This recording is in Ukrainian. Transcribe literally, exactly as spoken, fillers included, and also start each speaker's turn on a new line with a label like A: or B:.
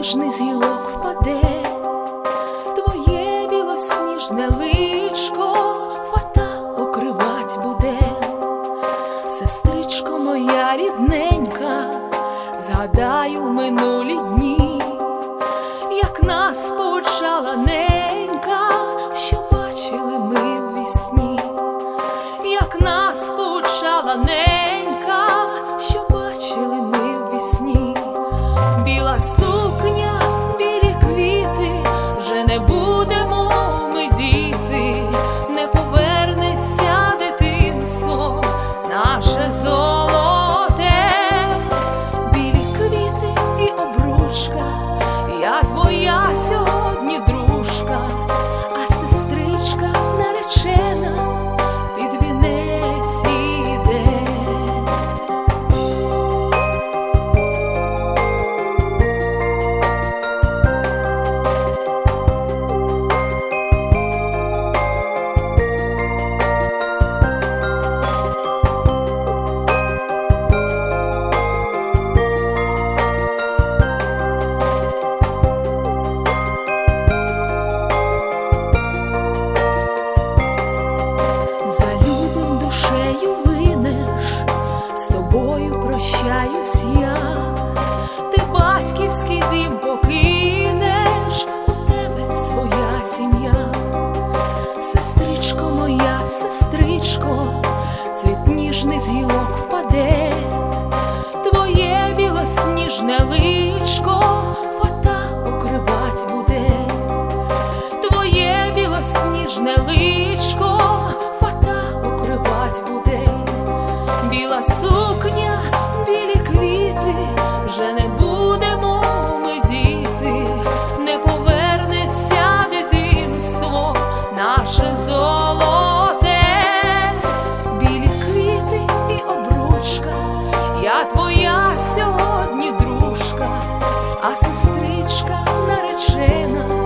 A: ніжний з гілок впаде, твоє білосніжне личко фата окривать буде. Сестричко моя рідненька, згадаю минулі дні, як нас повчала ненька, що бачили ми у вісні, як нас повчала ненька, що бачили ми у вісні. Біла сукня, білі квіти, вже не будемо ми діти, не повернеться дитинство наше золоте. Білі квіти і обручка, я твоя сьогодні дружка, а сестричка наречена під вінець іде. Прощаюсь я, ти батьківський дім покинеш, у тебе своя сім'я. Сестричко моя, сестричко, цвіт ніжний з гілок впаде, твоє білосніжне личко фата окривать буде. Твоє білосніжне личко фата окривать буде. Біла сукня, білі квіти, вже не будемо ми діти, не повернеться дитинство наше золоте. Білі квіти і обручка, я твоя сьогодні дружка, а сестричка наречена